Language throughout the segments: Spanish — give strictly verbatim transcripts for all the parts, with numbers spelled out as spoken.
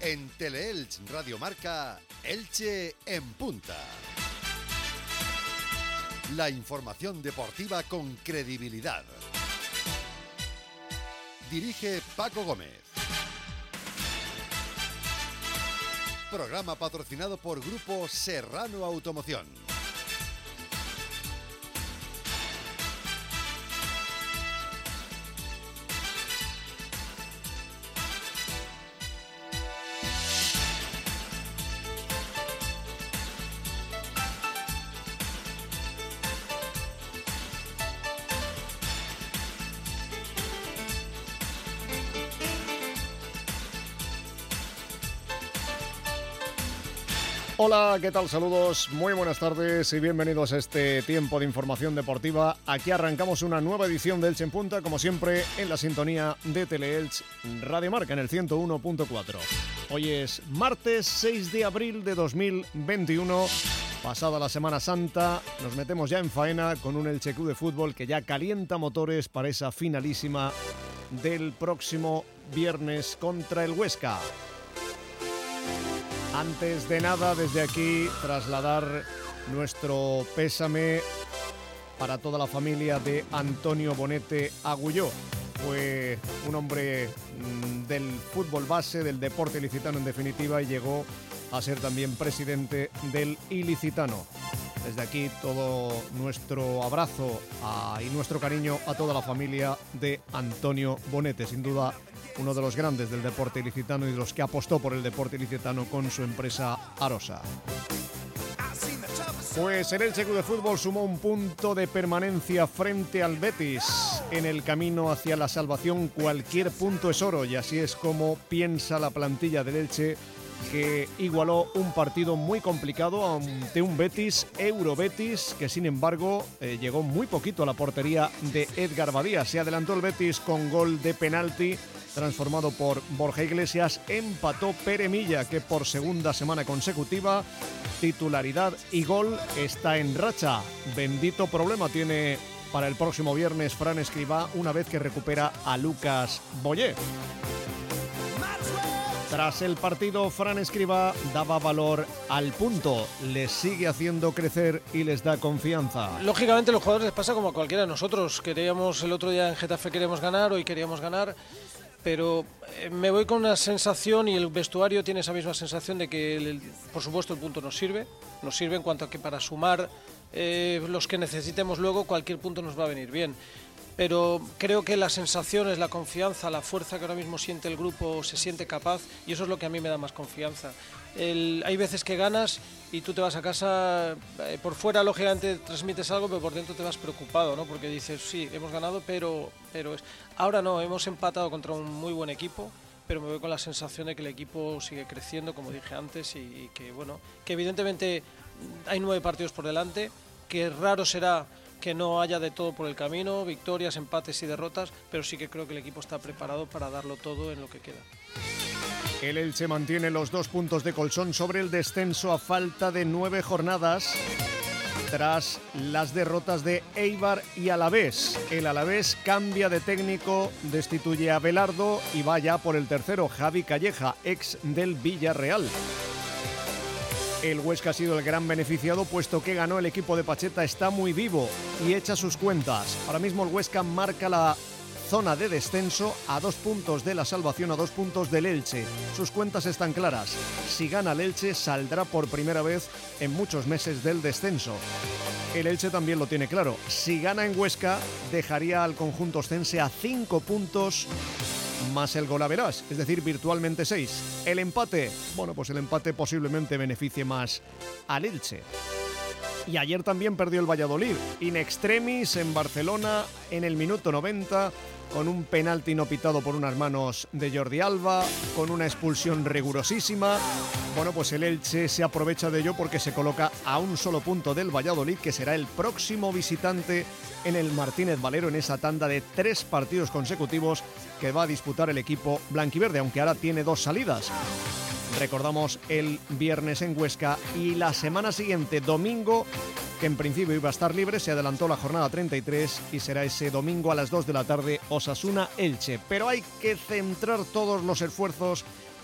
En Teleelch Radio Marca, Elche en punta. La información deportiva con credibilidad. Dirige Paco Gómez. Programa patrocinado por Grupo Serrano Automoción. Hola, ¿qué tal? Saludos, muy buenas tardes y bienvenidos a este tiempo de información deportiva. Aquí arrancamos una nueva edición de Elche en Punta, como siempre en la sintonía de Teleelch Radio Marca en el ciento uno punto cuatro. Hoy es martes seis de abril de dos mil veintiuno. Pasada la Semana Santa, nos metemos ya en faena con un Elche Club de Fútbol que ya calienta motores para esa finalísima del próximo viernes contra el Huesca. Antes de nada, desde aquí, trasladar nuestro pésame para toda la familia de Antonio Bonete Agulló. Fue un hombre del fútbol base, del deporte ilicitano en definitiva, y llegó a ser también presidente del Ilicitano. Desde aquí todo nuestro abrazo a, y nuestro cariño a toda la familia de Antonio Bonete, sin duda uno de los grandes del deporte ilicitano y de los que apostó por el deporte ilicitano con su empresa Arosa. Pues el Elche Club de Fútbol sumó un punto de permanencia frente al Betis. En el camino hacia la salvación cualquier punto es oro, y así es como piensa la plantilla del Elche, que igualó un partido muy complicado ante un Betis, Eurobetis, que sin embargo eh, llegó muy poquito a la portería de Edgar Badía. Se adelantó el Betis con gol de penalti transformado por Borja Iglesias. Empató Pere Milla, que por segunda semana consecutiva, titularidad y gol, está en racha. Bendito problema tiene para el próximo viernes Fran Escribá, una vez que recupera a Lucas Boyé. Tras el partido, Fran Escribá daba valor al punto, les sigue haciendo crecer y les da confianza. Lógicamente a los jugadores les pasa como a cualquiera de nosotros. Queríamos, el otro día en Getafe queríamos ganar, hoy queríamos ganar, pero me voy con una sensación, y el vestuario tiene esa misma sensación, de que el, por supuesto el punto nos sirve, nos sirve en cuanto a que para sumar eh, los que necesitemos luego, cualquier punto nos va a venir bien. Pero creo que la sensación es la confianza, la fuerza que ahora mismo siente el grupo, se siente capaz, y eso es lo que a mí me da más confianza. El, hay veces que ganas y tú te vas a casa, eh, por fuera lógicamente transmites algo, pero por dentro te vas preocupado, ¿no? Porque dices, sí, hemos ganado, pero, pero es... Ahora no, hemos empatado contra un muy buen equipo, pero me voy con la sensación de que el equipo sigue creciendo, como dije antes, y, y que, bueno, que evidentemente hay nueve partidos por delante, que raro será que no haya de todo por el camino, victorias, empates y derrotas, pero sí que creo que el equipo está preparado para darlo todo en lo que queda. El Elche mantiene los dos puntos de colchón sobre el descenso a falta de nueve jornadas, tras las derrotas de Eibar y Alavés. El Alavés cambia de técnico, destituye a Belardo y va ya por el tercero, Javi Calleja, ex del Villarreal. El Huesca ha sido el gran beneficiado, puesto que ganó. El equipo de Pacheta está muy vivo y echa sus cuentas. Ahora mismo el Huesca marca la zona de descenso a dos puntos de la salvación, a dos puntos del Elche. Sus cuentas están claras. Si gana el Elche, saldrá por primera vez en muchos meses del descenso. El Elche también lo tiene claro. Si gana en Huesca, dejaría al conjunto oscense a cinco puntos más el golaverás, es decir, virtualmente seis. El empate, bueno, pues el empate posiblemente beneficie más al Elche. Y ayer también perdió el Valladolid, in extremis en Barcelona, en el minuto noventa, con un penalti no pitado por unas manos de Jordi Alba, con una expulsión rigurosísima. Bueno, pues el Elche se aprovecha de ello porque se coloca a un solo punto del Valladolid, que será el próximo visitante en el Martínez Valero, en esa tanda de tres partidos consecutivos que va a disputar el equipo blanquiverde, aunque ahora tiene dos salidas. Recordamos el viernes en Huesca, y la semana siguiente, domingo, que en principio iba a estar libre, se adelantó la jornada treinta y tres y será ese domingo a las dos de la tarde, Osasuna-Elche. Pero hay que centrar todos los esfuerzos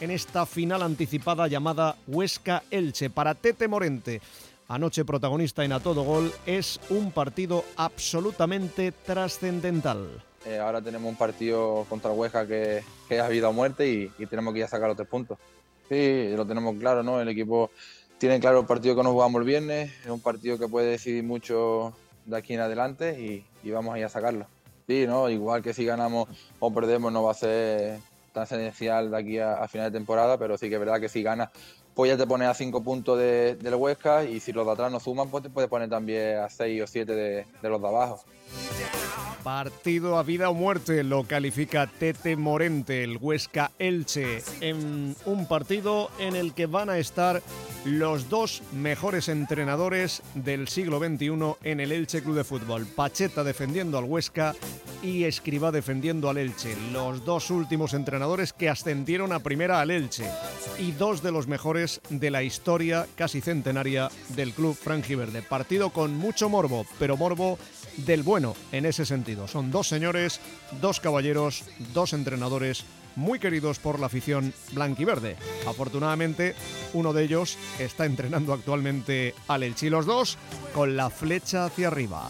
en esta final anticipada llamada Huesca-Elche. Para Tete Morente, anoche protagonista en A Todo Gol, es un partido absolutamente trascendental. Eh, ahora tenemos un partido contra el Huesca que, que es vida o muerte y, y tenemos que ir a sacar los tres puntos. Sí, lo tenemos claro, ¿no? El equipo tiene claro el partido que nos jugamos el viernes, es un partido que puede decidir mucho de aquí en adelante y, y vamos a ir a sacarlo. Sí, ¿no? Igual que si ganamos o perdemos no va a ser tan esencial de aquí a, a final de temporada, pero sí que es verdad que si ganas, pues ya te pones a cinco puntos de, del Huesca y si los de atrás no suman, pues te puedes poner también a seis o siete de, de los de abajo. Partido a vida o muerte lo califica Tete Morente, el Huesca-Elche, en un partido en el que van a estar los dos mejores entrenadores del siglo veintiuno en el Elche Club de Fútbol. Pacheta defendiendo al Huesca y Escribá defendiendo al Elche, los dos últimos entrenadores que ascendieron a primera al Elche y dos de los mejores de la historia casi centenaria del club franjiverde. Partido con mucho morbo, pero morbo del bueno en ese sentido. Son dos señores, dos caballeros, dos entrenadores muy queridos por la afición blanquiverde. Afortunadamente, uno de ellos está entrenando actualmente al Elche y los dos con la flecha hacia arriba.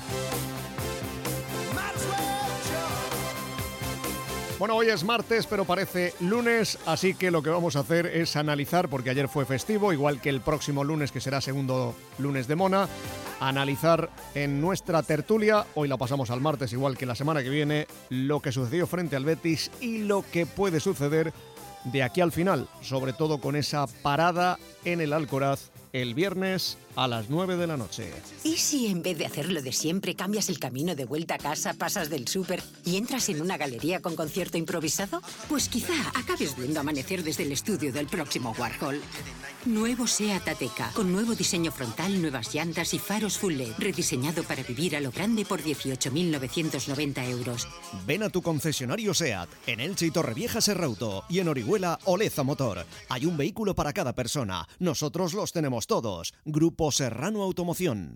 Bueno, hoy es martes, pero parece lunes, así que lo que vamos a hacer es analizar, porque ayer fue festivo, igual que el próximo lunes, que será segundo lunes de Mona, analizar en nuestra tertulia, hoy la pasamos al martes, igual que la semana que viene, lo que sucedió frente al Betis y lo que puede suceder de aquí al final, sobre todo con esa parada en el Alcoraz el viernes a las nueve de la noche. ¿Y si en vez de hacerlo de siempre cambias el camino de vuelta a casa, pasas del súper y entras en una galería con concierto improvisado? Pues quizá acabes viendo amanecer desde el estudio del próximo Warhol. Nuevo SEAT Ateca, con nuevo diseño frontal, nuevas llantas y faros full L E D, rediseñado para vivir a lo grande por dieciocho mil novecientos noventa euros. Ven a tu concesionario SEAT, en Elche y Torrevieja Serrauto, y en Orihuela Oleza Motor. Hay un vehículo para cada persona. Nosotros los tenemos todos. Grupo Serrano Automoción.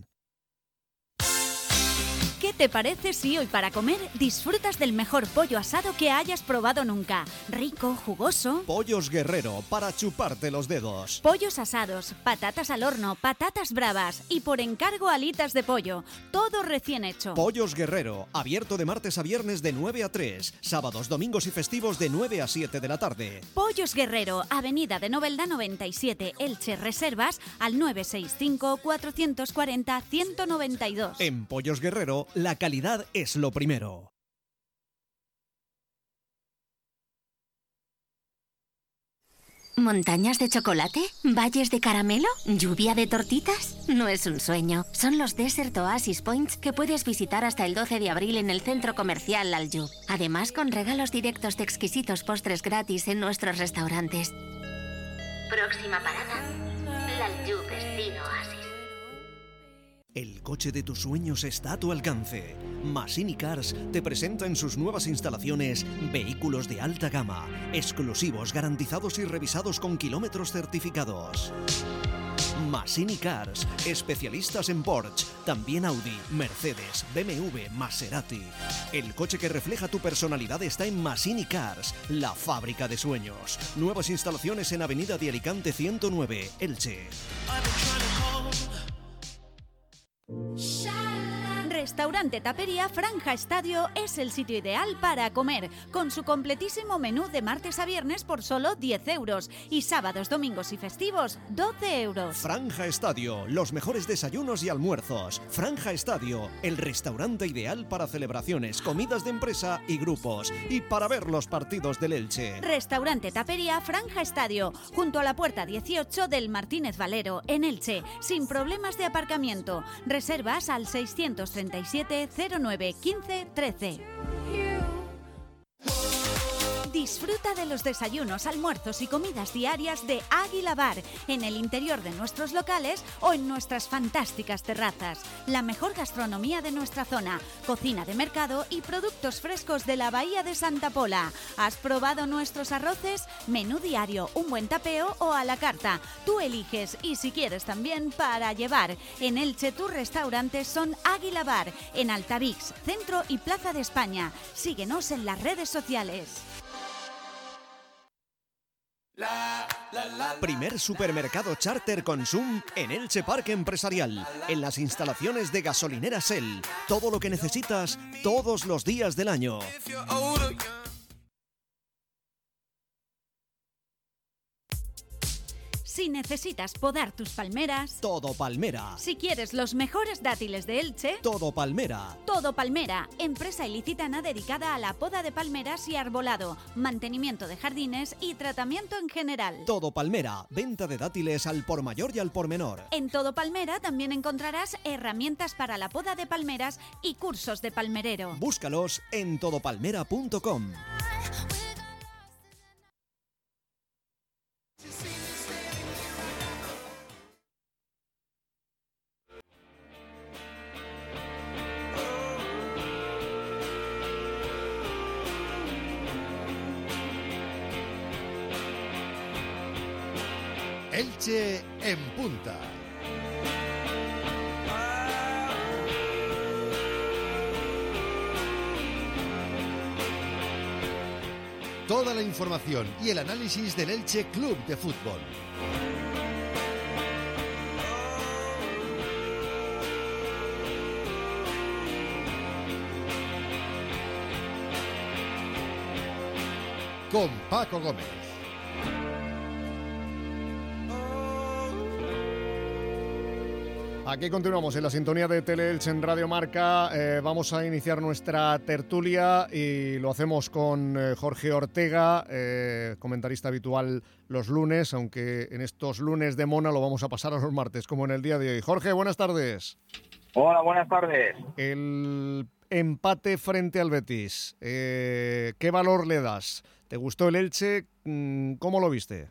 ¿Qué te parece si hoy para comer disfrutas del mejor pollo asado que hayas probado nunca? Rico, jugoso. Pollos Guerrero, para chuparte los dedos. Pollos asados, patatas al horno, patatas bravas y por encargo alitas de pollo. Todo recién hecho. Pollos Guerrero, abierto de martes a viernes de nueve a tres. Sábados, domingos y festivos de nueve a siete de la tarde. Pollos Guerrero, Avenida de Novelda noventa y siete, Elche. Reservas al nueve seis cinco, cuatro cuatro cero, uno nueve dos. En Pollos Guerrero, la calidad es lo primero. ¿Montañas de chocolate? ¿Valles de caramelo? ¿Lluvia de tortitas? No es un sueño. Son los Desert Oasis Points que puedes visitar hasta el doce de abril en el centro comercial Aljub. Además, con regalos directos de exquisitos postres gratis en nuestros restaurantes. Próxima parada, Aljub Destino Oasis. El coche de tus sueños está a tu alcance. Masini Cars te presenta en sus nuevas instalaciones vehículos de alta gama, exclusivos, garantizados y revisados con kilómetros certificados. Masini Cars, especialistas en Porsche, también Audi, Mercedes, B M W, Maserati. El coche que refleja tu personalidad está en Masini Cars, la fábrica de sueños. Nuevas instalaciones en Avenida de Alicante ciento nueve, Elche. Restaurante Tapería Franja Estadio es el sitio ideal para comer, con su completísimo menú de martes a viernes por solo diez euros y sábados, domingos y festivos doce euros. Franja Estadio, los mejores desayunos y almuerzos. Franja Estadio, el restaurante ideal para celebraciones, comidas de empresa y grupos, y para ver los partidos del Elche. Restaurante Tapería Franja Estadio, junto a la puerta dieciocho del Martínez Valero, en Elche, sin problemas de aparcamiento. Reservas al seiscientos treinta y siete, cero nueve, quince, trece. Disfruta de los desayunos, almuerzos y comidas diarias de Águila Bar en el interior de nuestros locales o en nuestras fantásticas terrazas. La mejor gastronomía de nuestra zona, cocina de mercado y productos frescos de la Bahía de Santa Pola. ¿Has probado nuestros arroces? Menú diario, un buen tapeo o a la carta. Tú eliges y si quieres también para llevar. En Elche tus restaurantes son Águila Bar, en Altavix, Centro y Plaza de España. Síguenos en las redes sociales. Primer supermercado charter Consum en Elche Parque Empresarial, en las instalaciones de Gasolineras El. Todo lo que necesitas todos los días del año. Si necesitas podar tus palmeras, Todo Palmera. si quieres los mejores dátiles de Elche, Todo Palmera. Todo Palmera, empresa ilicitana dedicada a la poda de palmeras y arbolado, mantenimiento de jardines y tratamiento en general. Todo Palmera. Venta de dátiles al por mayor y al por menor. En Todo Palmera también encontrarás herramientas para la poda de palmeras y cursos de palmerero. Búscalos en todo palmera punto com. Elche en punta. Toda la información y el análisis del Elche Club de Fútbol. Con Paco Gómez. Aquí continuamos en la sintonía de Tele-Elche en Radio Marca. Eh, vamos a iniciar nuestra tertulia y lo hacemos con eh, Jorge Ortega, eh, comentarista habitual los lunes, aunque en estos lunes de Mona lo vamos a pasar a los martes, como en el día de hoy. Jorge, buenas tardes. Hola, buenas tardes. El empate frente al Betis, eh, ¿qué valor le das? ¿Te gustó el Elche? ¿Cómo lo viste?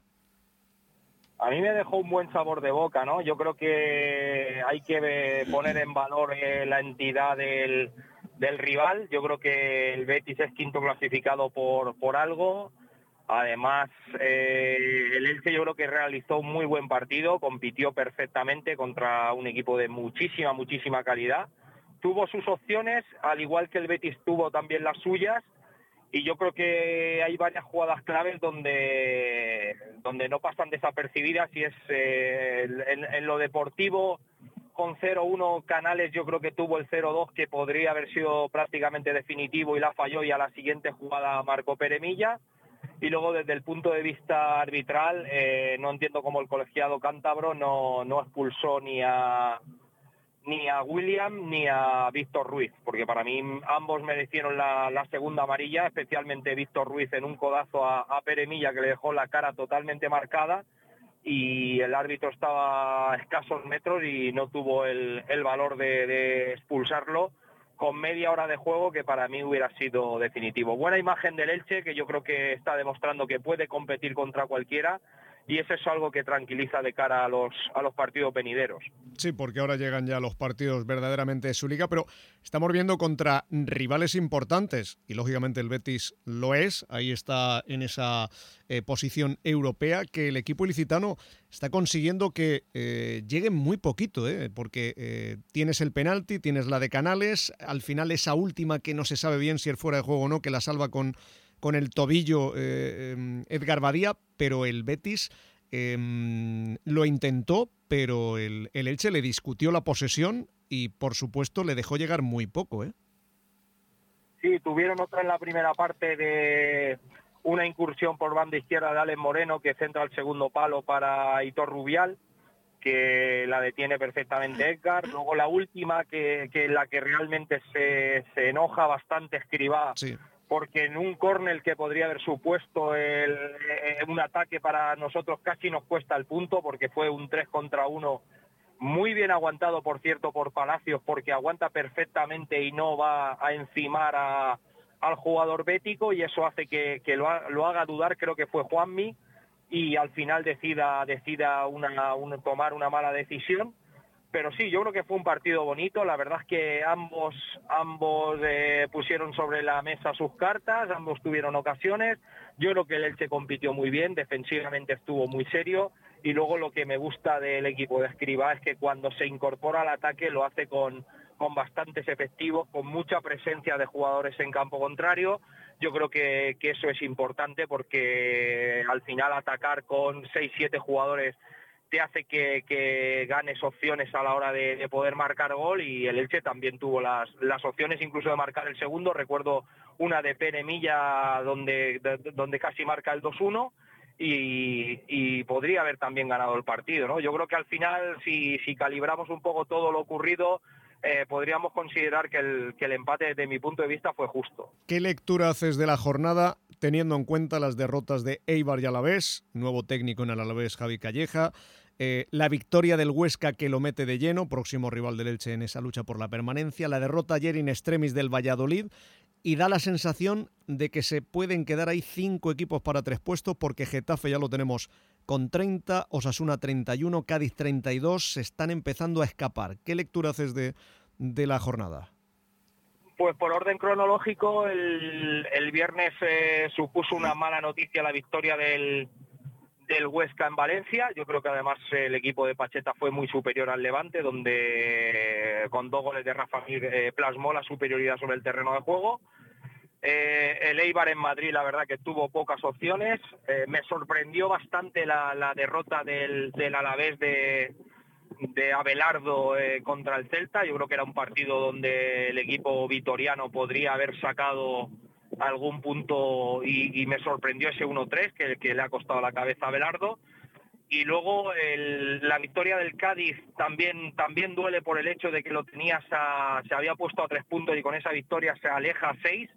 A mí me dejó un buen sabor de boca, ¿no? Yo creo que hay que poner en valor eh, la entidad del, del rival. Yo creo que el Betis es quinto clasificado por, por algo. Además, eh, el Elche yo creo que realizó un muy buen partido, compitió perfectamente contra un equipo de muchísima, muchísima calidad. Tuvo sus opciones, al igual que el Betis tuvo también las suyas. Y yo creo que hay varias jugadas claves donde, donde no pasan desapercibidas y es eh, en, en lo deportivo con cero uno Canales yo creo que tuvo el cero dos que podría haber sido prácticamente definitivo y la falló y a la siguiente jugada marcó Peremilla. Y luego desde el punto de vista arbitral eh, no entiendo cómo el colegiado cántabro no, no expulsó ni a... ni a William ni a Víctor Ruiz, porque para mí ambos merecieron la, la segunda amarilla, especialmente Víctor Ruiz en un codazo a, a Peremilla que le dejó la cara totalmente marcada y el árbitro estaba a escasos metros y no tuvo el, el valor de, de expulsarlo con media hora de juego que para mí hubiera sido definitivo. Buena imagen del Elche que yo creo que está demostrando que puede competir contra cualquiera. Y eso es algo que tranquiliza de cara a los, a los partidos venideros. Sí, porque ahora llegan ya los partidos verdaderamente de su liga, pero estamos viendo contra rivales importantes, y lógicamente el Betis lo es, ahí está en esa eh, posición europea, que el equipo ilicitano está consiguiendo que eh, llegue muy poquito, eh, porque eh, tienes el penalti, tienes la de Canales, al final esa última que no se sabe bien si es fuera de juego o no, que la salva con... con el tobillo eh, Edgar Badía, pero el Betis eh, lo intentó, pero el, el Elche le discutió la posesión y, por supuesto, le dejó llegar muy poco, ¿eh? Sí, tuvieron otra en la primera parte de una incursión por banda izquierda de Alex Moreno que centra el segundo palo para Hitor Rubial, que la detiene perfectamente Edgar. Luego la última, que, que la que realmente se, se enoja bastante Escribá, sí. Porque en un córner que podría haber supuesto el, eh, un ataque para nosotros casi nos cuesta el punto, porque fue un tres contra uno muy bien aguantado, por cierto, por Palacios, porque aguanta perfectamente y no va a encimar a, al jugador bético, y eso hace que, que lo, ha, lo haga dudar. Creo que fue Juanmi, y al final decida, decida una, una, tomar una mala decisión. Pero sí, yo creo que fue un partido bonito. La verdad es que ambos ambos eh, pusieron sobre la mesa sus cartas, ambos tuvieron ocasiones. Yo creo que el Elche compitió muy bien, defensivamente estuvo muy serio, y luego lo que me gusta del equipo de Escribá es que cuando se incorpora al ataque lo hace con, con bastantes efectivos, con mucha presencia de jugadores en campo contrario. Yo creo que, que eso es importante porque al final atacar con seis siete jugadores te hace que, que ganes opciones a la hora de, de poder marcar gol, y el Elche también tuvo las, las opciones incluso de marcar el segundo. Recuerdo una de Pere Milla donde, de, donde casi marca el dos uno y, y podría haber también ganado el partido, ¿no? Yo creo que al final, si, si calibramos un poco todo lo ocurrido, eh, podríamos considerar que el, que el empate, desde mi punto de vista, fue justo. ¿Qué lectura haces de la jornada teniendo en cuenta las derrotas de Eibar y Alavés, nuevo técnico en el Alavés Javi Calleja, eh, la victoria del Huesca que lo mete de lleno, próximo rival del Elche en esa lucha por la permanencia, la derrota ayer in extremis del Valladolid, y da la sensación de que se pueden quedar ahí cinco equipos para tres puestos, porque Getafe ya lo tenemos con treinta, Osasuna treinta y uno, Cádiz treinta y dos, se están empezando a escapar? ¿Qué lectura haces de, de la jornada? Pues por orden cronológico, el, el viernes eh, supuso una mala noticia la victoria del, del Huesca en Valencia. Yo creo que además el equipo de Pacheta fue muy superior al Levante, donde eh, con dos goles de Rafa Mir eh, plasmó la superioridad sobre el terreno de juego. Eh, el Eibar en Madrid, la verdad que tuvo pocas opciones. Eh, me sorprendió bastante la, la derrota del, del Alavés de... de Abelardo eh, contra el Celta. Yo creo que era un partido donde el equipo vitoriano podría haber sacado algún punto y, y me sorprendió ese uno tres que, que le ha costado la cabeza a Abelardo. Y luego el, la victoria del Cádiz también, también duele por el hecho de que lo tenías a, se había puesto a tres puntos y con esa victoria se aleja a seis.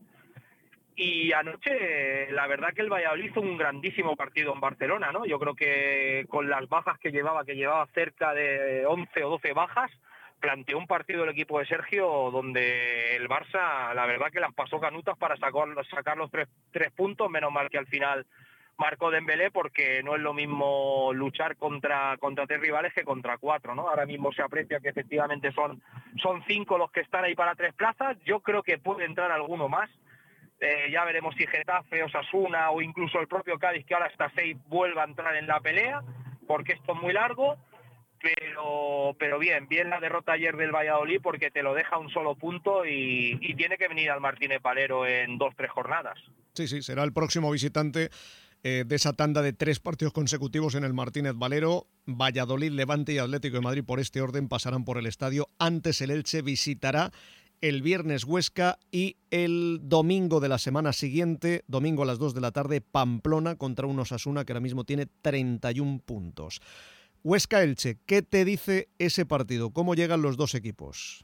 Y anoche, la verdad que el Valladolid hizo un grandísimo partido en Barcelona, ¿no? Yo creo que con las bajas que llevaba, que llevaba cerca de once o doce bajas, planteó un partido el equipo de Sergio donde el Barça, la verdad que las pasó canutas para sacar, sacar los tres, tres puntos, menos mal que al final marcó Dembélé, porque no es lo mismo luchar contra, contra tres rivales que contra cuatro, ¿no? Ahora mismo se aprecia que efectivamente son, son cinco los que están ahí para tres plazas. Yo creo que puede entrar alguno más. Eh, ya veremos si Getafe, Osasuna o incluso el propio Cádiz, que ahora está seis, vuelva a entrar en la pelea, porque esto es muy largo, pero pero bien, bien la derrota ayer del Valladolid, porque te lo deja un solo punto y, y tiene que venir al Martínez Valero en dos, tres jornadas. Sí, sí, será el próximo visitante eh, de esa tanda de tres partidos consecutivos en el Martínez Valero. Valladolid, Levante y Atlético de Madrid, por este orden, pasarán por el estadio. Antes el Elche visitará el viernes Huesca y el domingo de la semana siguiente, domingo a las dos de la tarde, Pamplona contra un Osasuna que ahora mismo tiene treinta y un puntos. Huesca-Elche, ¿qué te dice ese partido? ¿Cómo llegan los dos equipos?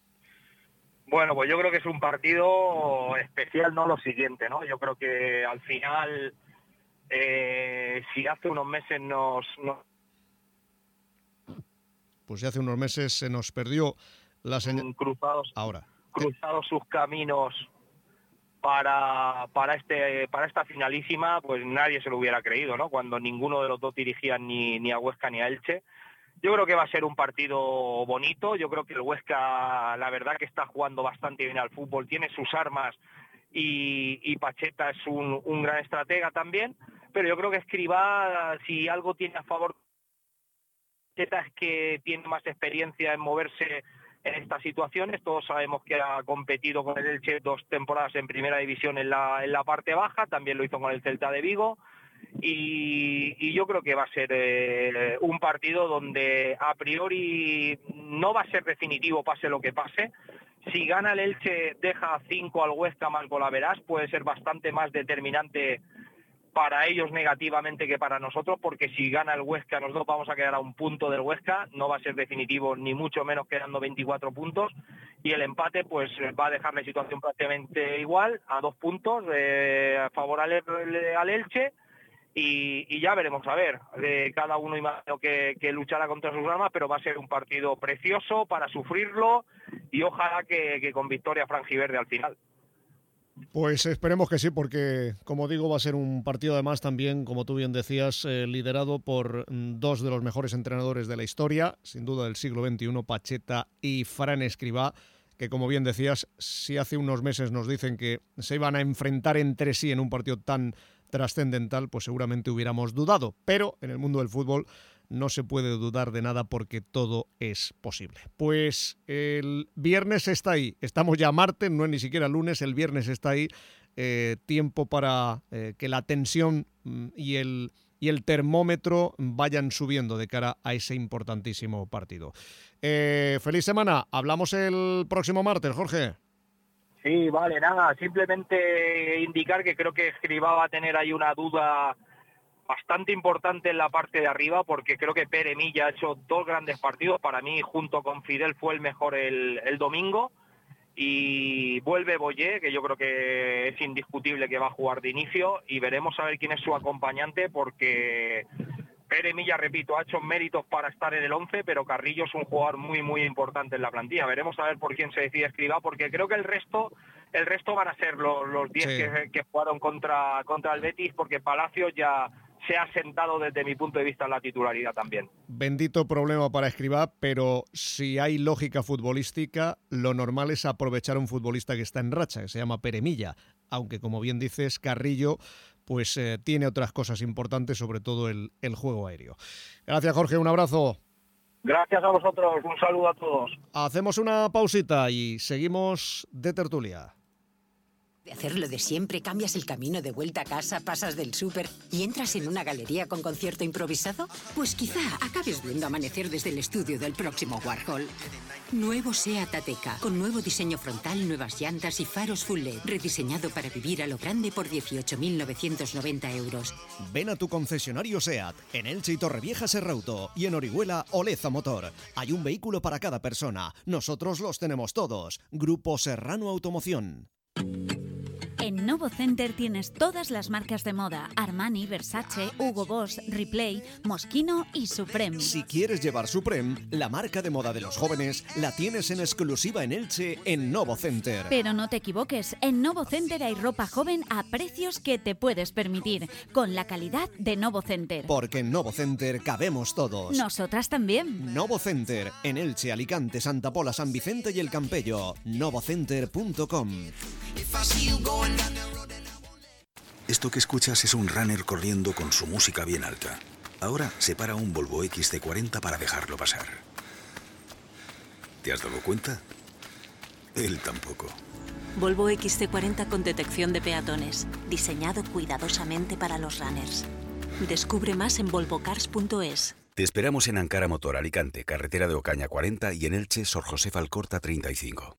Bueno, pues yo creo que es un partido especial, no lo siguiente, ¿no? Yo creo que al final, eh, si hace unos meses nos, nos... Pues si hace unos meses se nos perdió la señal. Cruzados, ahora cruzados sus caminos para para este para esta finalísima, pues nadie se lo hubiera creído, ¿no? Cuando ninguno de los dos dirigía ni, ni a Huesca ni a Elche. Yo creo que va a ser un partido bonito. Yo creo que el Huesca, la verdad que está jugando bastante bien al fútbol, tiene sus armas y, y Pacheta es un, un gran estratega también, pero yo creo que Escribá, si algo tiene a favor Pacheta, es que tiene más experiencia en moverse en estas situaciones. Todos sabemos que ha competido con el Elche dos temporadas en primera división en la, en la parte baja, también lo hizo con el Celta de Vigo, y, y yo creo que va a ser eh, un partido donde a priori no va a ser definitivo, pase lo que pase. Si gana el Elche, deja cinco al Huesca más golaveras, puede ser bastante más determinante para ellos negativamente que para nosotros, porque si gana el Huesca nosotros vamos a quedar a un punto del Huesca, no va a ser definitivo ni mucho menos quedando veinticuatro puntos, y el empate pues va a dejar la situación prácticamente igual, a dos puntos, eh, favorable al Elche, y, y ya veremos a ver, eh, cada uno imagino que, que luchará contra sus armas, pero va a ser un partido precioso para sufrirlo y ojalá que, que con victoria franjiverde al final. Pues esperemos que sí, porque, como digo, va a ser un partido además también, como tú bien decías, eh, liderado por dos de los mejores entrenadores de la historia, sin duda del siglo veintiuno, Pacheta y Fran Escribá, que, como bien decías, si hace unos meses nos dicen que se iban a enfrentar entre sí en un partido tan trascendental, pues seguramente hubiéramos dudado. Pero en el mundo del fútbol no se puede dudar de nada porque todo es posible. Pues el viernes está ahí, estamos ya martes, no es ni siquiera lunes, el viernes está ahí, eh, tiempo para eh, que la tensión y el, y el termómetro vayan subiendo de cara a ese importantísimo partido. Eh, feliz semana, hablamos el próximo martes, Jorge. Sí, vale, nada, simplemente indicar que creo que Escribá va a tener ahí una duda bastante importante en la parte de arriba, porque creo que Pere Milla ha hecho dos grandes partidos. Para mí, junto con Fidel, fue el mejor el, el domingo. Y vuelve Boyé, que yo creo que es indiscutible que va a jugar de inicio, y veremos a ver quién es su acompañante, porque Pere Milla, repito, ha hecho méritos para estar en el once, pero Carrillo es un jugador muy muy importante en la plantilla. Veremos a ver por quién se decide Escribá, porque creo que el resto el resto van a ser los los diez sí. que, que jugaron contra contra el Betis, porque Palacios ya se ha sentado desde mi punto de vista en la titularidad también. Bendito problema para Escribá, pero si hay lógica futbolística, lo normal es aprovechar a un futbolista que está en racha, que se llama Pere Milla, aunque como bien dices, Carrillo pues eh, tiene otras cosas importantes, sobre todo el, el juego aéreo. Gracias, Jorge, un abrazo. Gracias a vosotros, un saludo a todos. Hacemos una pausita y seguimos de tertulia. De hacerlo de siempre, cambias el camino de vuelta a casa, pasas del súper y entras en una galería con concierto improvisado, pues quizá acabes viendo amanecer desde el estudio del próximo Warhol. Nuevo SEAT Ateca, con nuevo diseño frontal, nuevas llantas y faros full L E D, rediseñado para vivir a lo grande por dieciocho mil novecientos noventa euros. Ven a tu concesionario SEAT, en Elche y Torrevieja Serrauto, y en Orihuela Oleza Motor. Hay un vehículo para cada persona, nosotros los tenemos todos. Grupo Serrano Automoción. En Novo Center tienes todas las marcas de moda: Armani, Versace, Hugo Boss, Ripley, Moschino y Supreme. Si quieres llevar Supreme, la marca de moda de los jóvenes, la tienes en exclusiva en Elche en Novo Center. Pero no te equivoques, en Novo Center hay ropa joven a precios que te puedes permitir, con la calidad de Novo Center. Porque en Novo Center cabemos todos. Nosotras también. Novo Center, en Elche, Alicante, Santa Pola, San Vicente y El Campello. novocenter punto com. Esto que escuchas es un runner corriendo con su música bien alta. Ahora se para un Volvo X C cuarenta para dejarlo pasar. ¿Te has dado cuenta? Él tampoco. Volvo X C cuarenta con detección de peatones, diseñado cuidadosamente para los runners. Descubre más en volvocars punto es. Te esperamos en Ankara Motor, Alicante, carretera de Ocaña cuarenta, y en Elche, Sor José Alcorta treinta y cinco.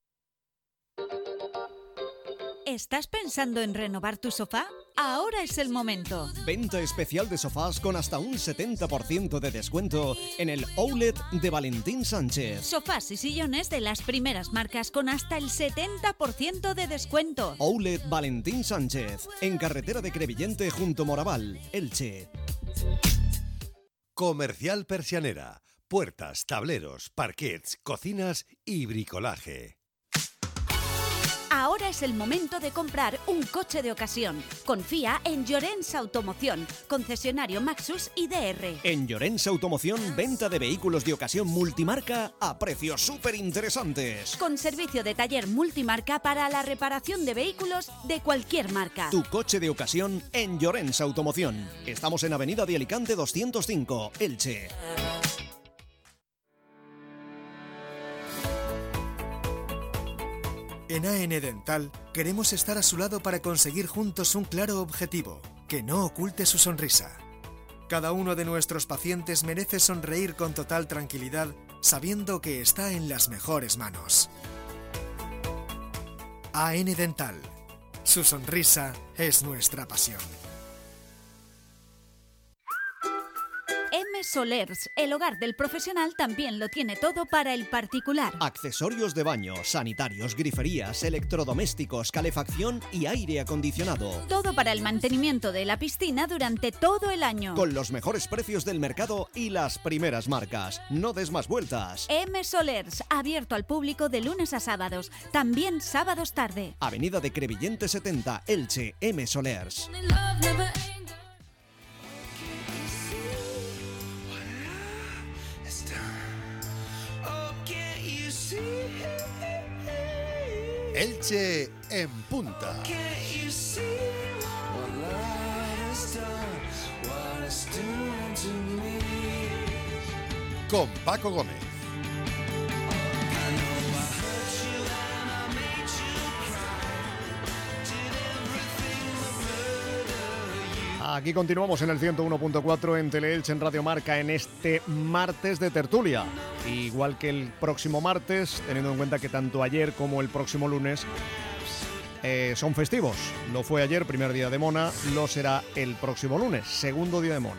¿Estás pensando en renovar tu sofá? Ahora es el momento. Venta especial de sofás con hasta un setenta por ciento de descuento en el Outlet de Valentín Sánchez. Sofás y sillones de las primeras marcas con hasta el setenta por ciento de descuento. Outlet Valentín Sánchez, en carretera de Crevillente junto Moraval, Elche. Comercial Persianera. Puertas, tableros, parquets, cocinas y bricolaje. Ahora es el momento de comprar un coche de ocasión. Confía en Llorens Automoción, concesionario Maxus y D R. En Llorens Automoción, venta de vehículos de ocasión multimarca a precios súper interesantes. Con servicio de taller multimarca para la reparación de vehículos de cualquier marca. Tu coche de ocasión en Llorens Automoción. Estamos en Avenida de Alicante doscientos cinco, Elche. En A N Dental queremos estar a su lado para conseguir juntos un claro objetivo, que no oculte su sonrisa. Cada uno de nuestros pacientes merece sonreír con total tranquilidad, sabiendo que está en las mejores manos. A N Dental. Su sonrisa es nuestra pasión. M Solers, el hogar del profesional, también lo tiene todo para el particular. Accesorios de baño, sanitarios, griferías, electrodomésticos, calefacción y aire acondicionado. Todo para el mantenimiento de la piscina durante todo el año. Con los mejores precios del mercado y las primeras marcas. No des más vueltas. M Solers, abierto al público de lunes a sábados, también sábados tarde. Avenida de Crevillente setenta, Elche, M Solers. Elche en punta. con Paco Gómez. Aquí continuamos en el ciento uno punto cuatro en Teleelch en Radio Marca en este martes de tertulia. Igual que el próximo martes, teniendo en cuenta que tanto ayer como el próximo lunes eh, son festivos. Lo fue ayer, primer día de Mona, lo será el próximo lunes, segundo día de Mona.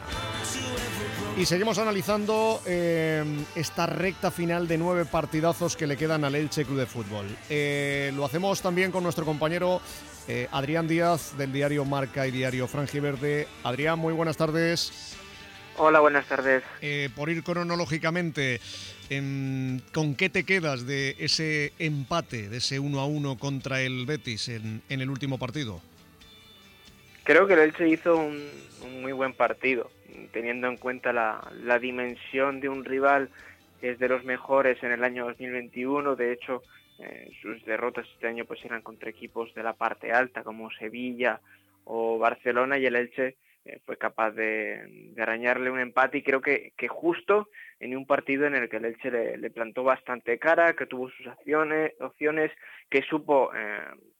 Y seguimos analizando eh, esta recta final de nueve partidazos que le quedan al Elche Club de Fútbol. Eh, lo hacemos también con nuestro compañero eh, Adrián Díaz del diario Marca y diario Franjiverde. Adrián, muy buenas tardes. Hola, buenas tardes. Eh, por ir cronológicamente, en, ¿con qué te quedas de ese empate, de ese uno a uno contra el Betis en, en el último partido? Creo que el Elche hizo un, un muy buen partido, teniendo en cuenta la, la dimensión de un rival que es de los mejores en el año dos mil veintiuno. De hecho, eh, sus derrotas este año pues eran contra equipos de la parte alta como Sevilla o Barcelona, y el Elche eh, fue capaz de, de arañarle un empate, y creo que, que justo en un partido en el que el Elche le, le plantó bastante cara, que tuvo sus acciones, opciones, que supo eh,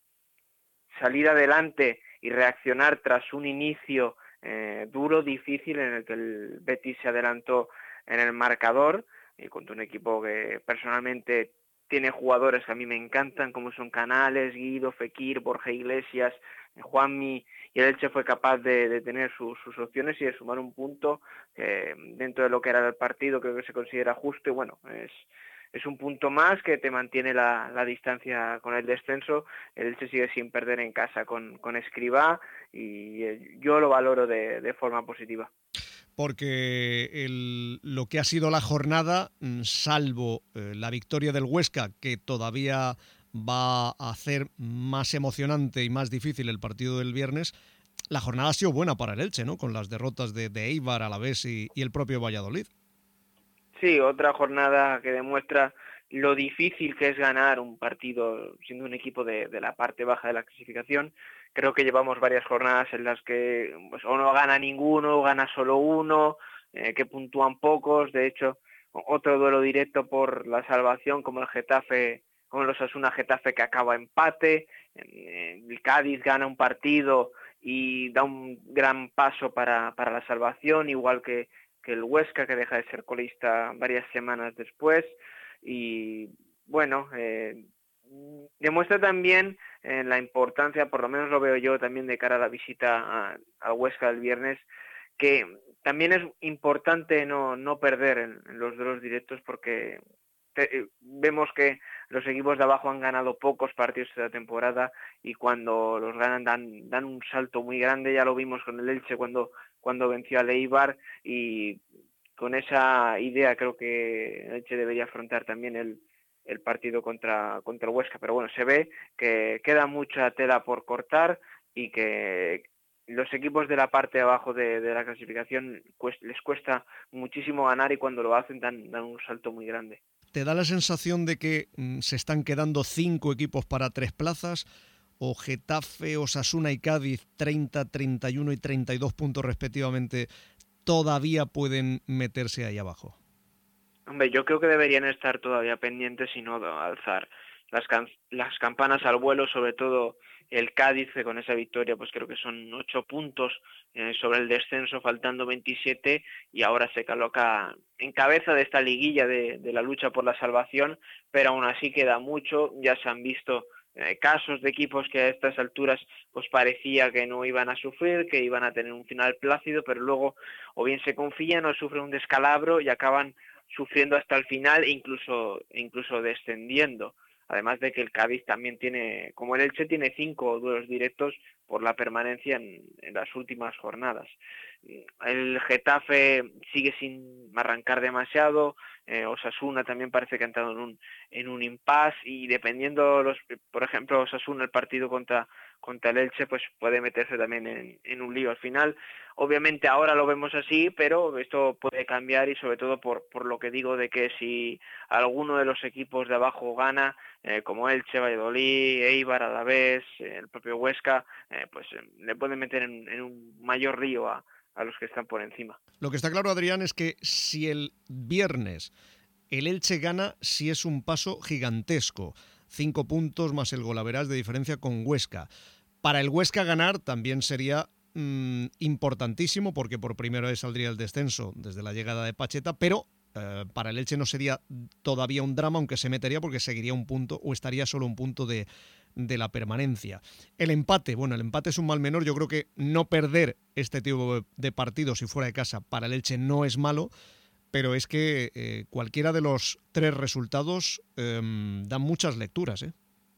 salir adelante y reaccionar tras un inicio eh, duro, difícil, en el que el Betis se adelantó en el marcador, y contra un equipo que personalmente tiene jugadores que a mí me encantan, como son Canales, Guido, Fekir, Borja Iglesias, Juanmi, y el Elche fue capaz de, de tener sus, sus opciones y de sumar un punto que dentro de lo que era el partido creo que se considera justo, y bueno, es... Es un punto más que te mantiene la, la distancia con el descenso. El Elche sigue sin perder en casa con, con Escribá, y yo lo valoro de, de forma positiva. Porque el, lo que ha sido la jornada, salvo eh, la victoria del Huesca, que todavía va a hacer más emocionante y más difícil el partido del viernes, la jornada ha sido buena para el Elche, ¿no? Con las derrotas de, de Eibar, Alavés y, y el propio Valladolid. Sí, otra jornada que demuestra lo difícil que es ganar un partido siendo un equipo de, de la parte baja de la clasificación. Creo que llevamos varias jornadas en las que pues, o no gana ninguno, o gana solo uno, eh, que puntúan pocos. De hecho, otro duelo directo por la salvación, como el Getafe, como el Osasuna Getafe, que acaba empate. Eh, el Cádiz gana un partido y da un gran paso para, para la salvación, igual que que el Huesca, que deja de ser colista varias semanas después. Y bueno, eh, demuestra también eh, la importancia, por lo menos lo veo yo también de cara a la visita a, a Huesca el viernes, que también es importante no, no perder en, en los duelos directos, porque te, vemos que los equipos de abajo han ganado pocos partidos esta temporada, y cuando los ganan dan, dan un salto muy grande. Ya lo vimos con el Elche cuando cuando venció al Eibar, y con esa idea creo que el Elche debería afrontar también el, el partido contra, contra el Huesca. Pero bueno, se ve que queda mucha tela por cortar, y que los equipos de la parte de abajo de, de la clasificación pues, les cuesta muchísimo ganar, y cuando lo hacen dan, dan un salto muy grande. ¿Te da la sensación de que mm, se están quedando cinco equipos para tres plazas? ¿O Getafe, Osasuna y Cádiz, treinta, treinta y uno y treinta y dos puntos respectivamente, todavía pueden meterse ahí abajo? Hombre, yo creo que deberían estar todavía pendientes y no alzar las, can- las campanas al vuelo, sobre todo el Cádiz, que con esa victoria pues creo que son ocho puntos eh, sobre el descenso, faltando veintisiete, y ahora se coloca en cabeza de esta liguilla de, de la lucha por la salvación, pero aún así queda mucho. Ya se han visto Eh, casos de equipos que a estas alturas pues parecía que no iban a sufrir, que iban a tener un final plácido, pero luego o bien se confían o sufren un descalabro y acaban sufriendo hasta el final, e incluso, incluso descendiendo. Además de que el Cádiz también tiene, como el Elche, tiene cinco duelos directos por la permanencia en, en las últimas jornadas. El Getafe sigue sin arrancar demasiado, eh, Osasuna también parece que ha entrado en un, en un impasse, y dependiendo, los, por ejemplo, Osasuna, el partido contra, contra el Elche, pues puede meterse también en, en un lío al final. Obviamente ahora lo vemos así, pero esto puede cambiar, y sobre todo por, por lo que digo de que si alguno de los equipos de abajo gana, eh, como Elche, Valladolid, Eibar, Alavés, eh, el propio Huesca, eh, pues eh, le pueden meter en, en un mayor lío a a los que están por encima. Lo que está claro, Adrián, es que si el viernes el Elche gana, sí es un paso gigantesco. Cinco puntos más el golaveras de diferencia con Huesca. Para el Huesca ganar también sería mmm, importantísimo, porque por primera vez saldría el descenso desde la llegada de Pacheta, pero eh, para el Elche no sería todavía un drama, aunque se metería porque seguiría un punto o estaría solo un punto de, de la permanencia. El empate, bueno, el empate es un mal menor. Yo creo que no perder este tipo de partidos si fuera de casa para el Elche no es malo, pero es que eh, cualquiera de los tres resultados eh, dan muchas lecturas, ¿eh?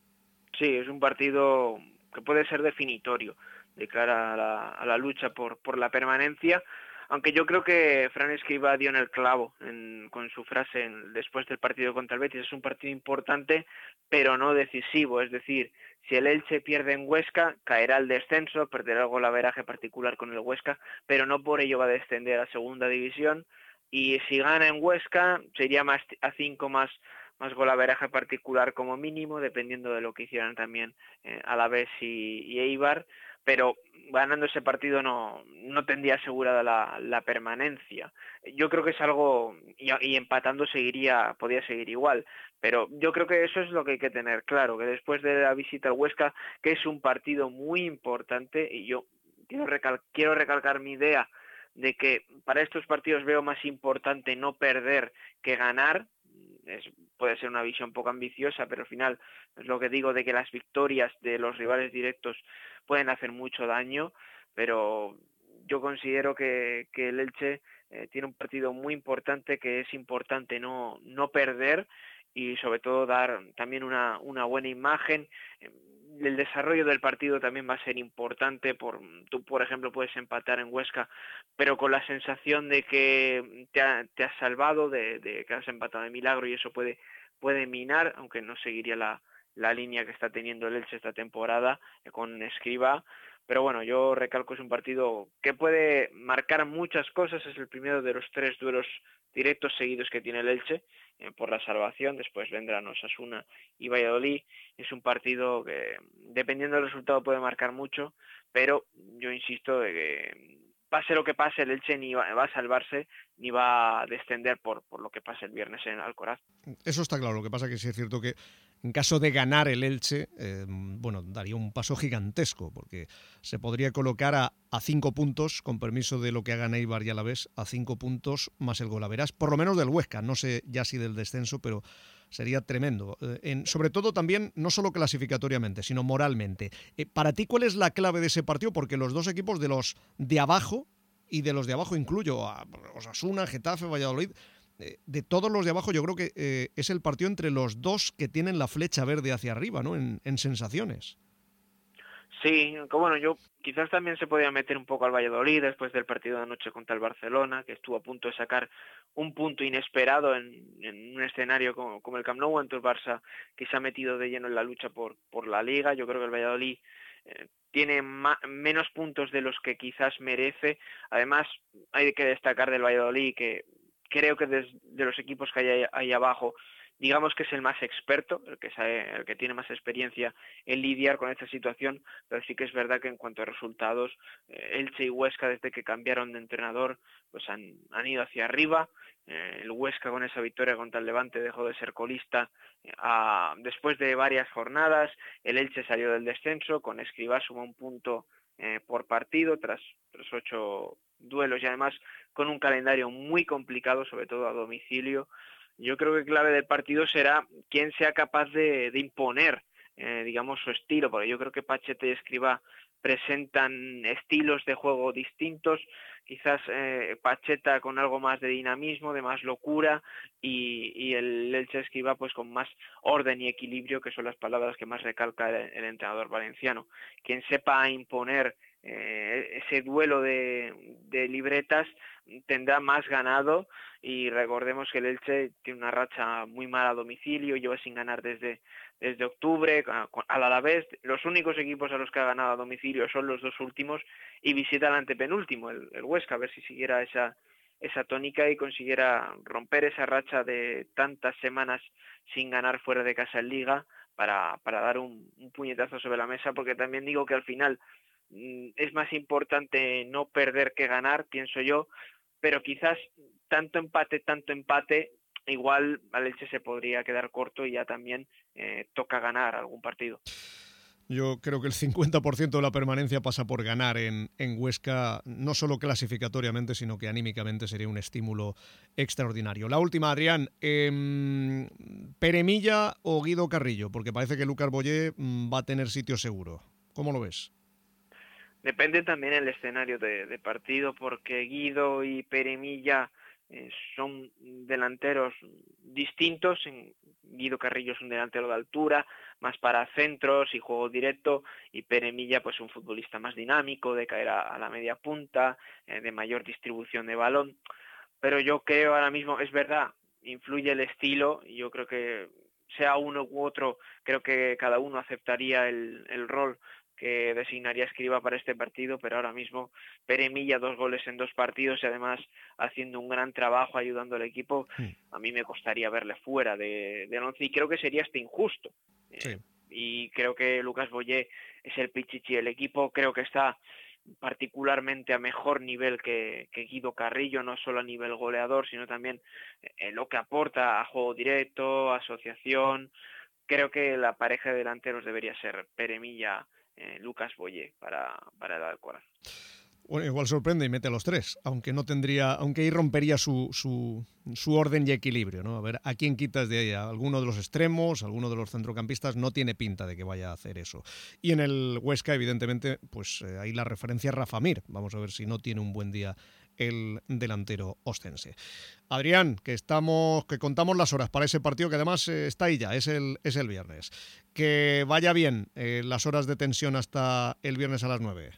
Sí, es un partido que puede ser definitorio de cara a la, a la lucha por, por la permanencia, aunque yo creo que Fran Escribá dio en el clavo en, con su frase en, después del partido contra el Betis. Es un partido importante, pero no decisivo, es decir, si el Elche pierde en Huesca, caerá al descenso, perderá el golaveraje particular con el Huesca, pero no por ello va a descender a segunda división. Y si gana en Huesca, sería más a cinco más, más golaveraje particular como mínimo, dependiendo de lo que hicieran también eh, Alavés y, y Eibar, pero ganando ese partido no, no tendría asegurada la, la permanencia. Yo creo que es algo, y, y empatando seguiría, podría seguir igual, pero yo creo que eso es lo que hay que tener claro, que después de la visita al Huesca, que es un partido muy importante, y yo quiero, recal, quiero recalcar mi idea de que para estos partidos veo más importante no perder que ganar. Es, puede ser una visión poco ambiciosa, pero al final es lo que digo, de que las victorias de los rivales directos pueden hacer mucho daño, pero yo considero que, que el Elche eh, tiene un partido muy importante, que es importante no, no perder y sobre todo dar también una, una buena imagen. El desarrollo del partido también va a ser importante. Por, tú, por ejemplo, puedes empatar en Huesca, pero con la sensación de que te, ha, te has salvado, de, de que has empatado de milagro, y eso puede, puede minar, aunque no seguiría la, la línea que está teniendo el Elche esta temporada eh, con Escribá. Pero bueno, yo recalco, es un partido que puede marcar muchas cosas. Es el primero de los tres duelos directos seguidos que tiene el Elche eh, por la salvación. Después vendrán Osasuna y Valladolid. Es un partido que, dependiendo del resultado, puede marcar mucho, pero yo insisto de que pase lo que pase, el Elche ni va, va a salvarse ni va a descender por, por lo que pase el viernes en Alcoraz. Eso está claro. Lo que pasa es que sí es cierto que en caso de ganar el Elche, eh, bueno, daría un paso gigantesco, porque se podría colocar a, a cinco puntos, con permiso de lo que hagan Eibar y Alavés, a cinco puntos más el golaveras, por lo menos del Huesca, no sé ya si del descenso, pero sería tremendo. Eh, en, sobre todo también, no solo clasificatoriamente, sino moralmente. Eh, para ti, ¿cuál es la clave de ese partido? Porque los dos equipos de los de abajo, y de los de abajo incluyo a Osasuna, Getafe, Valladolid, eh, de todos los de abajo yo creo que eh, es el partido entre los dos que tienen la flecha verde hacia arriba, ¿no? En, en sensaciones. Sí, bueno, yo quizás también se podía meter un poco al Valladolid después del partido de anoche contra el Barcelona, que estuvo a punto de sacar un punto inesperado en, en un escenario como, como el Camp Nou, ante el Barça, que se ha metido de lleno en la lucha por, por la Liga. Yo creo que el Valladolid eh, tiene ma- menos puntos de los que quizás merece. Además, hay que destacar del Valladolid que creo que de, de los equipos que hay ahí, ahí abajo, digamos que es el más experto, el que sabe, el que tiene más experiencia en lidiar con esta situación, pero sí que es verdad que en cuanto a resultados, eh, Elche y Huesca, desde que cambiaron de entrenador, pues han, han ido hacia arriba. Eh, el Huesca, con esa victoria contra el Levante, dejó de ser colista eh, a, después de varias jornadas. El Elche salió del descenso, con Escribá sumó un punto eh, por partido tras, tras ocho duelos, y además con un calendario muy complicado, sobre todo a domicilio. Yo creo que clave del partido será quién sea capaz de, de imponer, eh, digamos, su estilo, porque yo creo que Pacheta y Escribá presentan estilos de juego distintos. Quizás eh, Pacheta con algo más de dinamismo, de más locura, y, y el Elche Escribá pues con más orden y equilibrio, que son las palabras que más recalca el, el entrenador valenciano. Quien sepa imponer eh, ese duelo de, de libretas tendrá más ganado, y recordemos que el Elche tiene una racha muy mala a domicilio, lleva sin ganar desde, desde octubre, al Alavés. Los únicos equipos a los que ha ganado a domicilio son los dos últimos, y visita al antepenúltimo, el, el Huesca, a ver si siguiera esa, esa tónica y consiguiera romper esa racha de tantas semanas sin ganar fuera de casa en Liga, para, para dar un, un puñetazo sobre la mesa, porque también digo que al final es más importante no perder que ganar, pienso yo, pero quizás tanto empate, tanto empate, igual al Elche se podría quedar corto y ya también eh, toca ganar algún partido. Yo creo que el cincuenta por ciento de la permanencia pasa por ganar en, en Huesca, no solo clasificatoriamente, sino que anímicamente sería un estímulo extraordinario. La última, Adrián, eh, ¿Peremilla o Guido Carrillo? Porque parece que Lucas Boyé va a tener sitio seguro. ¿Cómo lo ves? Depende también el escenario de, de partido, porque Guido y Peremilla eh, son delanteros distintos. En Guido Carrillo es un delantero de altura, más para centros y juego directo, y Peremilla pues un futbolista más dinámico, de caer a, a la media punta, eh, de mayor distribución de balón. Pero yo creo ahora mismo, es verdad, influye el estilo, y yo creo que sea uno u otro, creo que cada uno aceptaría el, el rol que designaría Escribá para este partido, pero ahora mismo Peremilla, dos goles en dos partidos y además haciendo un gran trabajo ayudando al equipo, sí. A mí me costaría verle fuera de, del once y creo que sería hasta injusto. Sí. Eh, y creo que Lucas Boyé es el pichichi del equipo, creo que está particularmente a mejor nivel que, que Guido Carrillo, no solo a nivel goleador, sino también en lo que aporta a juego directo, asociación. Creo que la pareja de delanteros debería ser Peremilla, Eh, Lucas Boyé para, para el Alcoraz. Bueno, igual sorprende y mete a los tres, aunque no tendría, aunque ahí rompería su, su, su orden y equilibrio, ¿no? A ver, ¿a quién quitas de ahí? ¿A alguno de los extremos? ¿Alguno de los centrocampistas? No tiene pinta de que vaya a hacer eso. Y en el Huesca, evidentemente, pues eh, ahí la referencia es Rafa Mir. Vamos a ver si no tiene un buen día el delantero ostense. Adrián, que estamos, que contamos las horas para ese partido, que además eh, está ahí ya, es el, es el viernes. Que vaya bien eh, las horas de tensión hasta el viernes a las nueve.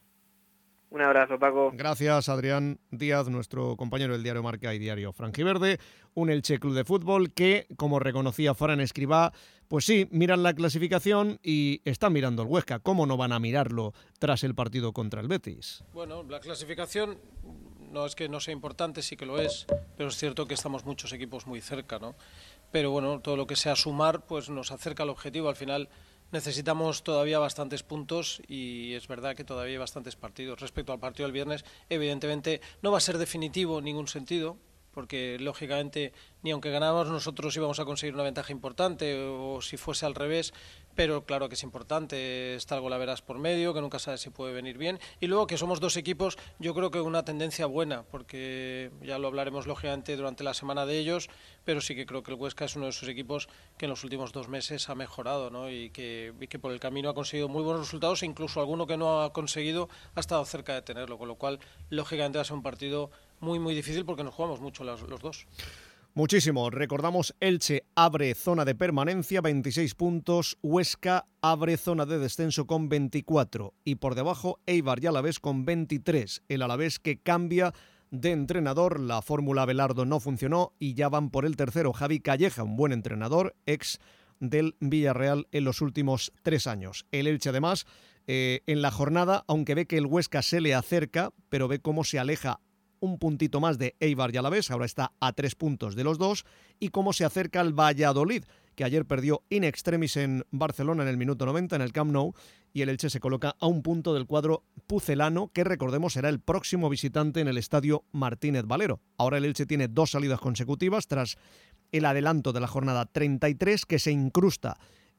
Un abrazo, Paco. Gracias, Adrián Díaz, nuestro compañero del diario Marca y diario Franjiverde. Un Elche Club de Fútbol que, como reconocía Fran Escribá, pues sí, miran la clasificación y están mirando el Huesca. ¿Cómo no van a mirarlo tras el partido contra el Betis? Bueno, la clasificación no es que no sea importante, sí que lo es, pero es cierto que estamos muchos equipos muy cerca, ¿no? Pero bueno, todo lo que sea sumar, pues nos acerca al objetivo. Al final necesitamos todavía bastantes puntos y es verdad que todavía hay bastantes partidos. Respecto al partido del viernes, evidentemente no va a ser definitivo en ningún sentido, porque lógicamente ni aunque ganáramos nosotros íbamos a conseguir una ventaja importante o si fuese al revés, pero claro que es importante, está el golaveras por medio, que nunca sabes si puede venir bien, y luego que somos dos equipos, yo creo que una tendencia buena, porque ya lo hablaremos lógicamente durante la semana de ellos, pero sí que creo que el Huesca es uno de esos equipos que en los últimos dos meses ha mejorado, ¿no? y, que, y que por el camino ha conseguido muy buenos resultados, e incluso alguno que no ha conseguido ha estado cerca de tenerlo, con lo cual lógicamente va a ser un partido muy muy difícil porque nos jugamos mucho los, los dos. Muchísimo. Recordamos, Elche abre zona de permanencia, veintiséis puntos. Huesca abre zona de descenso con veinticuatro. Y por debajo, Eibar y Alavés con veintitrés. El Alavés que cambia de entrenador. La fórmula Abelardo no funcionó y ya van por el tercero. Javi Calleja, un buen entrenador, ex del Villarreal en los últimos tres años. El Elche, además, eh, en la jornada, aunque ve que el Huesca se le acerca, pero ve cómo se aleja un puntito más de Eibar y Alavés, ahora está a tres puntos de los dos, y cómo se acerca al Valladolid, que ayer perdió in extremis en Barcelona en el minuto noventa en el Camp Nou, y el Elche se coloca a un punto del cuadro pucelano, que recordemos será el próximo visitante en el estadio Martínez Valero. Ahora el Elche tiene dos salidas consecutivas tras el adelanto de la jornada treinta y tres, que se incrusta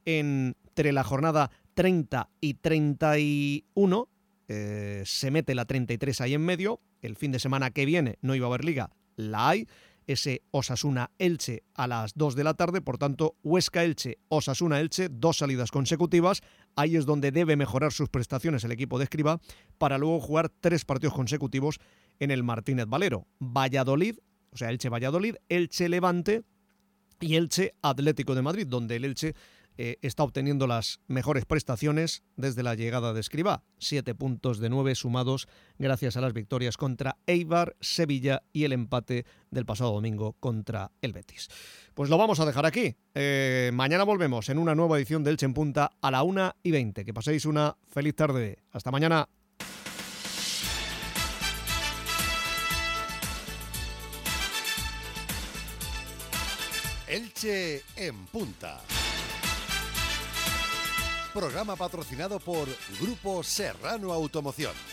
entre la jornada treinta y treinta y uno, eh, se mete la treinta y tres ahí en medio. El fin de semana que viene no iba a haber liga, la hay, ese Osasuna-Elche a las dos de la tarde, por tanto Huesca-Elche, Osasuna-Elche, dos salidas consecutivas, ahí es donde debe mejorar sus prestaciones el equipo de Escribá para luego jugar tres partidos consecutivos en el Martínez Valero. Valladolid, o sea Elche-Valladolid, Elche-Levante y Elche-Atlético de Madrid, donde el Elche Eh, está obteniendo las mejores prestaciones desde la llegada de Escribá. Siete puntos de nueve sumados gracias a las victorias contra Eibar, Sevilla y el empate del pasado domingo contra el Betis. Pues lo vamos a dejar aquí. Eh, mañana volvemos en una nueva edición de Elche en Punta a la una y veinte. Que paséis una feliz tarde. Hasta mañana. Elche en Punta. Programa patrocinado por Grupo Serrano Automoción.